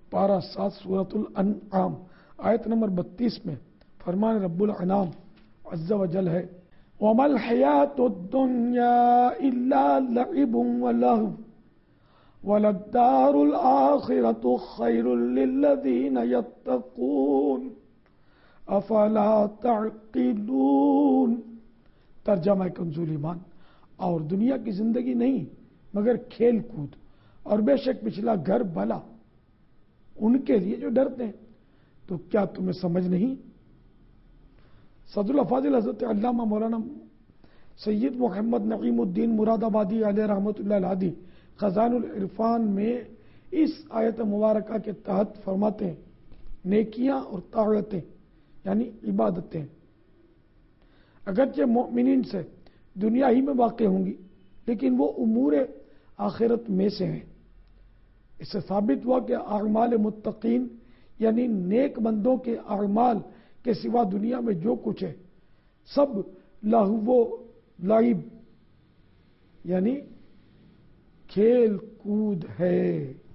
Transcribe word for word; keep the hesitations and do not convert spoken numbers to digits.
پارہ سات سورۃ الانعام آیت نمبر بتیس میں فرمان رب الانام عز و جل ہے وَمَا الْحَيَاةُ الدُّنْيَا إِلَّا لَعِبٌ وَلَهْوٌ وَلَلدَّارُ الْآخِرَةُ خَيْرٌ لِلَّذِينَ يَتَّقُونَ أَفَلَا تَعْقِلُونَ۔ ترجمہ کنزُ ایمان، اور دنیا کی زندگی نہیں مگر کھیل کود اور بے شک پچھلا گھر بھلا ان کے لیے جو ڈرتے ہیں، تو کیا تمہیں سمجھ نہیں؟ صدر الافاضل حضرت علامہ مولانا سید محمد نعیم الدین مراد آبادی علیہ رحمۃ اللہ علیہ خزان العرفان میں اس آیت مبارکہ کے تحت فرماتے ہیں نیکیاں اور طاعتیں یعنی عبادتیں اگرچہ مومنین سے دنیا ہی میں واقع ہوں گی، لیکن وہ امور آخرت میں سے ہیں۔ اس سے ثابت ہوا کہ اعمال متقین یعنی نیک بندوں کے اعمال کے سوا دنیا میں جو کچھ ہے سب لہو و لعب یعنی کھیل کود ہے۔